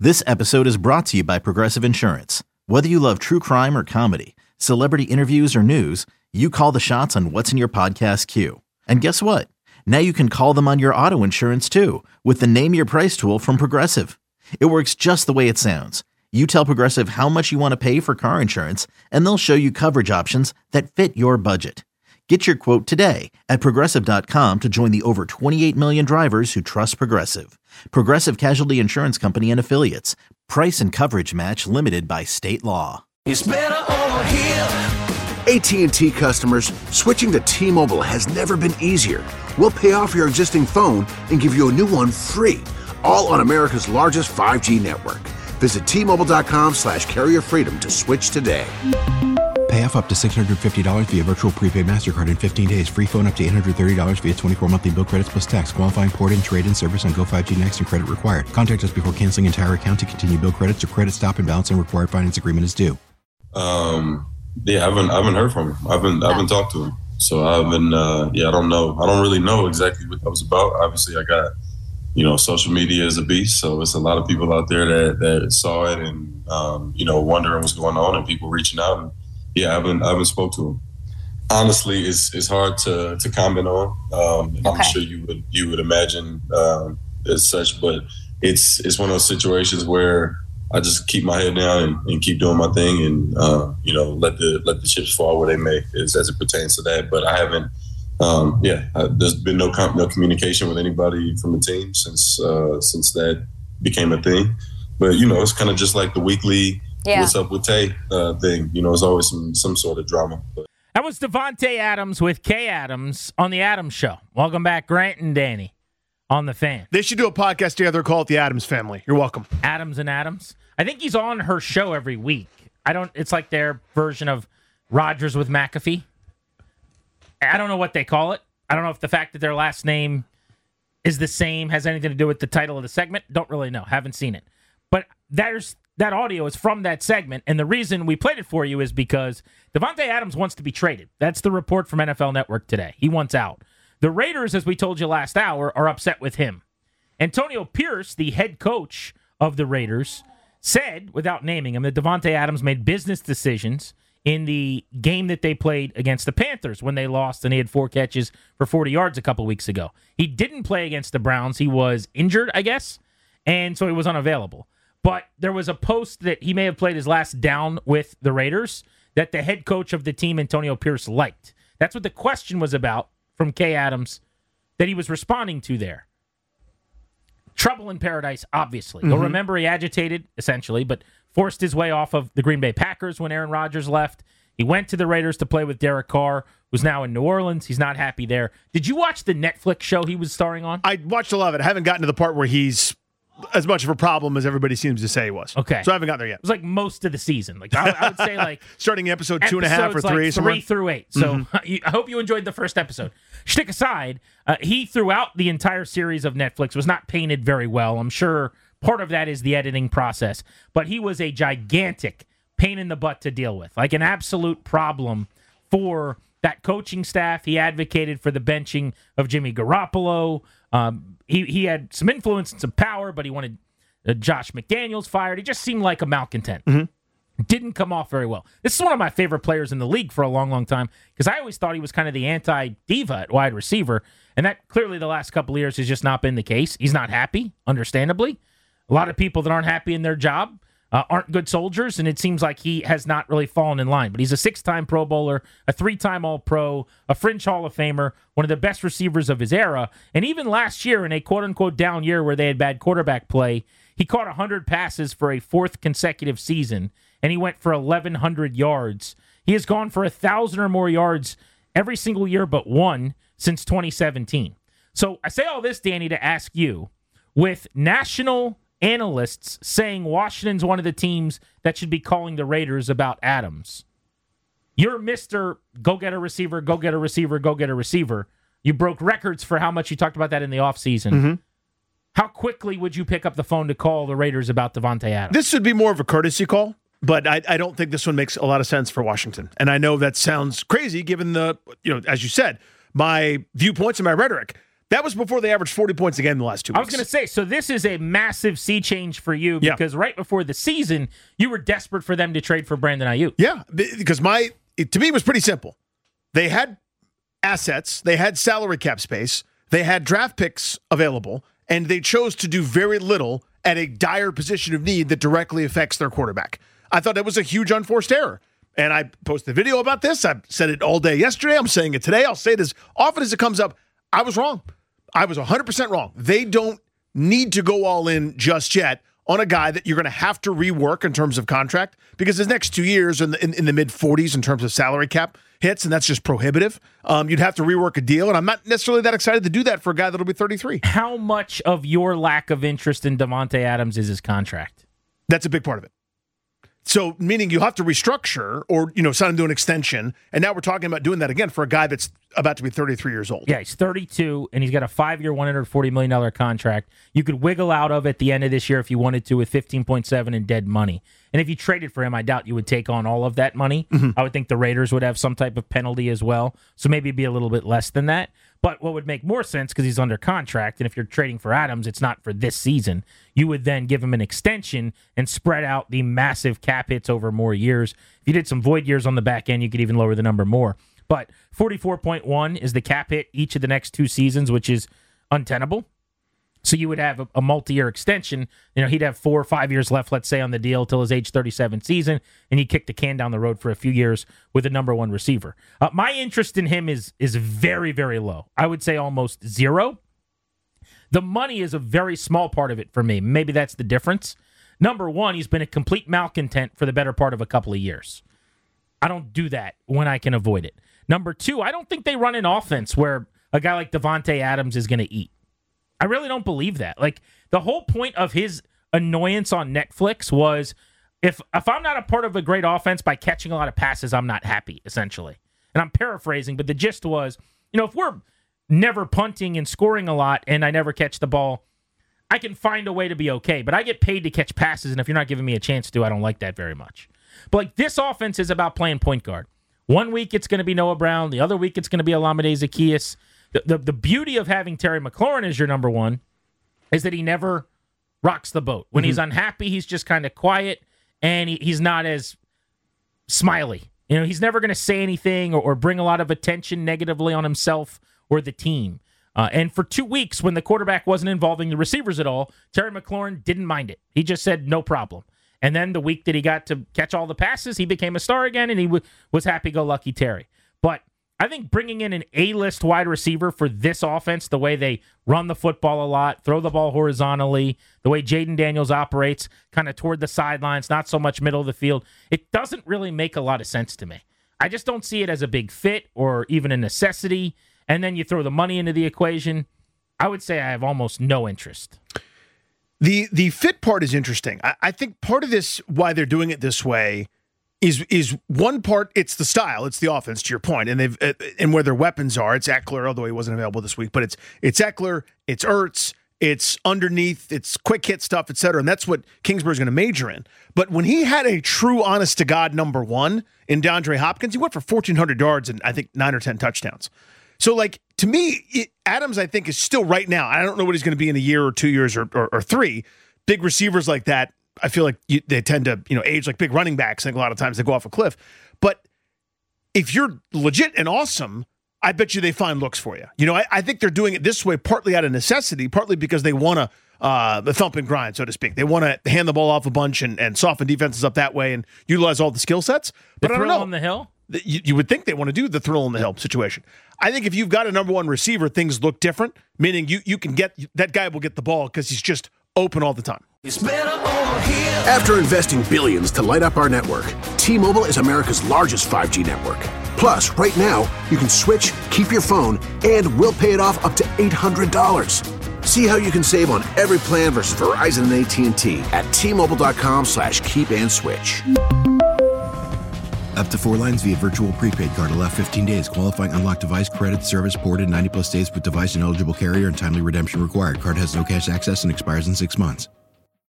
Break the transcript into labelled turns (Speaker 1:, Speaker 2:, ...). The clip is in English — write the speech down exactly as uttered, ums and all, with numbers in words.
Speaker 1: This episode is brought to you by Progressive Insurance. Whether you love true crime or comedy, celebrity interviews or news, you call the shots on what's in your podcast queue. And guess what? Now you can call them on your auto insurance too with the Name Your Price tool from Progressive. It works just the way it sounds. You tell Progressive how much you want to pay for car insurance, and they'll show you coverage options that fit your budget. Get your quote today at Progressive dot com to join the over twenty-eight million drivers who trust Progressive. Progressive Casualty Insurance Company and Affiliates. Price and coverage match limited by state law.
Speaker 2: It's better over here.
Speaker 3: A T and T customers, switching to T-Mobile has never been easier. We'll pay off your existing phone and give you a new one free, all on America's largest five G network. Visit T Mobile dot com slash carrier freedom to switch today.
Speaker 4: Pay off up to six hundred fifty dollars via virtual prepaid MasterCard in fifteen days. Free phone up to eight hundred thirty dollars via twenty-four monthly bill credits plus tax. Qualifying port-in, trade-in service on Go five G Next and credit required. Contact us before canceling entire account to continue bill credits or credit stop and balance and required finance agreement is due.
Speaker 5: Um, yeah, I haven't, I haven't heard from him. I haven't, I haven't talked to him. So I haven't, uh, yeah, I don't know. I don't really know exactly what that was about. Obviously, I got, you know, social media is a beast. So it's a lot of people out there that, that saw it and, um, you know, wondering what's going on and people reaching out. And, yeah, I haven't, I haven't spoke to him. Honestly, it's it's hard to, to comment on. Um, and okay. I'm sure you would you would imagine um, as such, but it's it's one of those situations where I just keep my head down and, and keep doing my thing, and uh, you know, let the let the chips fall where they may, as, as it pertains to that. But I haven't, um, yeah, I, there's been no com- no communication with anybody from the team since uh, since that became a thing. But you know, it's kind of just like the weekly. Yeah. What's up with Tay uh, thing? You know, there's always some some sort of drama. But.
Speaker 6: That was Davante Adams with Kay Adams on The Adams Show. Welcome back, Grant and Danny on The Fan.
Speaker 7: They should do a podcast together, call it The Adams Family. You're welcome.
Speaker 6: Adams and Adams. I think he's on her show every week. I don't. It's like their version of Rodgers with McAfee. I don't know what they call it. I don't know if the fact that their last name is the same has anything to do with the title of the segment. Don't really know. Haven't seen it. But there's... That audio is from that segment, and the reason we played it for you is because Davante Adams wants to be traded. That's the report from N F L Network today. He wants out. The Raiders, as we told you last hour, are upset with him. Antonio Pierce, the head coach of the Raiders, said, without naming him, that Davante Adams made business decisions in the game that they played against the Panthers when they lost and he had four catches for forty yards a couple weeks ago. He didn't play against the Browns. He was injured, I guess, and so he was unavailable. But there was a post that he may have played his last down with the Raiders that the head coach of the team, Antonio Pierce, liked. That's what the question was about from Kay Adams that he was responding to there. Trouble in paradise, obviously. Mm-hmm. You'll remember he agitated, essentially, but forced his way off of the Green Bay Packers when Aaron Rodgers left. He went to the Raiders to play with Derek Carr, who's now in New Orleans. He's not happy there. Did you watch the Netflix show he was starring on?
Speaker 7: I watched a lot of it. I haven't gotten to the part where he's as much of a problem as everybody seems to say he was.
Speaker 6: Okay.
Speaker 7: So I haven't gotten there yet.
Speaker 6: It was like most of the season. Like I, I would say like
Speaker 7: starting episode two and a half or
Speaker 6: like
Speaker 7: three.
Speaker 6: Three through eight. So mm-hmm. I hope you enjoyed the first episode. Shtick aside, uh, he throughout the entire series of Netflix was not painted very well. I'm sure part of that is the editing process. But he was a gigantic pain in the butt to deal with. Like an absolute problem for that coaching staff. He advocated for the benching of Jimmy Garoppolo. Um, he, he had some influence and some power, but he wanted uh, Josh McDaniels fired. He just seemed like a malcontent. Mm-hmm. Didn't come off very well. This is one of my favorite players in the league for a long, long time because I always thought he was kind of the anti-diva at wide receiver, and that clearly the last couple of years has just not been the case. He's not happy, understandably. A lot of people that aren't happy in their job Uh, aren't good soldiers, and it seems like he has not really fallen in line. But he's a six-time Pro Bowler, a three-time All-Pro, a fringe Hall of Famer, one of the best receivers of his era. And even last year, in a quote-unquote down year where they had bad quarterback play, he caught one hundred passes for a fourth consecutive season, and he went for eleven hundred yards. He has gone for one thousand or more yards every single year but one since twenty seventeen. So I say all this, Danny, to ask you, with national analysts saying Washington's one of the teams that should be calling the Raiders about Adams. You're Mister Go get a receiver, go get a receiver, go get a receiver. You broke records for how much you talked about that in the offseason. Mm-hmm. How quickly would you pick up the phone to call the Raiders about Davante Adams?
Speaker 7: This would be more of a courtesy call, but I, I don't think this one makes a lot of sense for Washington. And I know that sounds crazy given the, you know, as you said, my viewpoints and my rhetoric. That was before they averaged forty points a game in the last two weeks.
Speaker 6: I was going to say, so this is a massive sea change for you
Speaker 7: Yeah.
Speaker 6: because right before the season, you were desperate for them to trade for Brandon Ayuk.
Speaker 7: Yeah, because my it, to me it was pretty simple. They had assets, they had salary cap space, they had draft picks available, and they chose to do very little at a dire position of need that directly affects their quarterback. I thought that was a huge unforced error. And I posted a video about this. I said it all day yesterday. I'm saying it today. I'll say it as often as it comes up. I was wrong. I was one hundred percent wrong. They don't need to go all in just yet on a guy that you're going to have to rework in terms of contract because his next two years are in the, in, in the mid forties in terms of salary cap hits, and that's just prohibitive. Um, you'd have to rework a deal, and I'm not necessarily that excited to do that for a guy that'll be thirty-three.
Speaker 6: How much of your lack of interest in Davante Adams is his contract?
Speaker 7: That's a big part of it. So, meaning you have to restructure or, you know, sign him to an extension. And now we're talking about doing that again for a guy that's about to be thirty-three years old.
Speaker 6: Yeah, he's thirty-two, and he's got a five-year, one hundred forty million dollars contract. You could wiggle out of at the end of this year if you wanted to with fifteen point seven in dead money. And if you traded for him, I doubt you would take on all of that money. Mm-hmm. I would think the Raiders would have some type of penalty as well. So maybe it'd be a little bit less than that. But what would make more sense, because he's under contract, and if you're trading for Adams, it's not for this season, you would then give him an extension and spread out the massive cap hits over more years. If you did some void years on the back end, you could even lower the number more. But forty-four point one is the cap hit each of the next two seasons, which is untenable. So you would have a, a multi-year extension. You know, he'd have four or five years left, let's say, on the deal till his age thirty-seven season, and you kick the can down the road for a few years with a number one receiver. Uh, my interest in him is is very, very low. I would say almost zero. The money is a very small part of it for me. Maybe that's the difference. Number one, he's been a complete malcontent for the better part of a couple of years. I don't do that when I can avoid it. Number two, I don't think they run an offense where a guy like Davante Adams is going to eat. I really don't believe that. Like, the whole point of his annoyance on Netflix was if if I'm not a part of a great offense by catching a lot of passes, I'm not happy, essentially. And I'm paraphrasing, but the gist was, you know, if we're never punting and scoring a lot and I never catch the ball, I can find a way to be okay. But I get paid to catch passes, and if you're not giving me a chance to, I don't like that very much. But, like, this offense is about playing point guard. One week it's going to be Noah Brown. The other week it's going to be Olamide Zaccheaus. The, the the beauty of having Terry McLaurin as your number one is that he never rocks the boat. When mm-hmm. he's unhappy, he's just kind of quiet, and he, he's not as smiley. You know, he's never going to say anything or, or bring a lot of attention negatively on himself or the team. Uh, and for two weeks, when the quarterback wasn't involving the receivers at all, Terry McLaurin didn't mind it. He just said, no problem. And then the week that he got to catch all the passes, he became a star again, and he w- was happy-go-lucky Terry. But I think bringing in an A-list wide receiver for this offense, the way they run the football a lot, throw the ball horizontally, the way Jaden Daniels operates kind of toward the sidelines, not so much middle of the field, it doesn't really make a lot of sense to me. I just don't see it as a big fit or even a necessity. And then you throw the money into the equation. I would say I have almost no interest.
Speaker 7: The the fit part is interesting. I, I think part of this, why they're doing it this way, is is one part, it's the style, it's the offense, to your point, and they've uh, and where their weapons are. It's Eckler, although he wasn't available this week, but it's it's Eckler, it's Ertz, it's underneath, it's quick hit stuff, et cetera, and that's what Kingsbury's going to major in. But when he had a true, honest-to-God number one in DeAndre Hopkins, he went for fourteen hundred yards and I think nine or ten touchdowns. So, like, to me, it, Adams, I think, is still right now. I don't know what he's going to be in a year or two years or, or, or three. Big receivers like that, I feel like you, they tend to, you know, age like big running backs. I think a lot of times they go off a cliff. But if you're legit and awesome, I bet you they find looks for you. You know, I, I think they're doing it this way partly out of necessity, partly because they want to uh, the thump and grind, so to speak. They want to hand the ball off a bunch and, and soften defenses up that way and utilize all the skill sets. But
Speaker 6: the
Speaker 7: I don't
Speaker 6: thrill
Speaker 7: know.
Speaker 6: on the hill?
Speaker 7: You, you would think they want to do the thrill in the hill situation. I think if you've got a number one receiver, things look different, meaning you you can get that guy will get the ball because he's just open all the time.
Speaker 2: It's better over here.
Speaker 3: After investing billions to light up our network, T-Mobile is America's largest five G network. Plus, right now, you can switch, keep your phone, and we'll pay it off up to eight hundred dollars. See how you can save on every plan versus Verizon and A T and T at T-Mobile.com slash keep and switch.
Speaker 4: Up to four lines via virtual prepaid card. Allow fifteen days. Qualifying unlocked device credit. Service ported ninety plus days with device and eligible carrier and timely redemption required. Card has no cash access and expires in six months.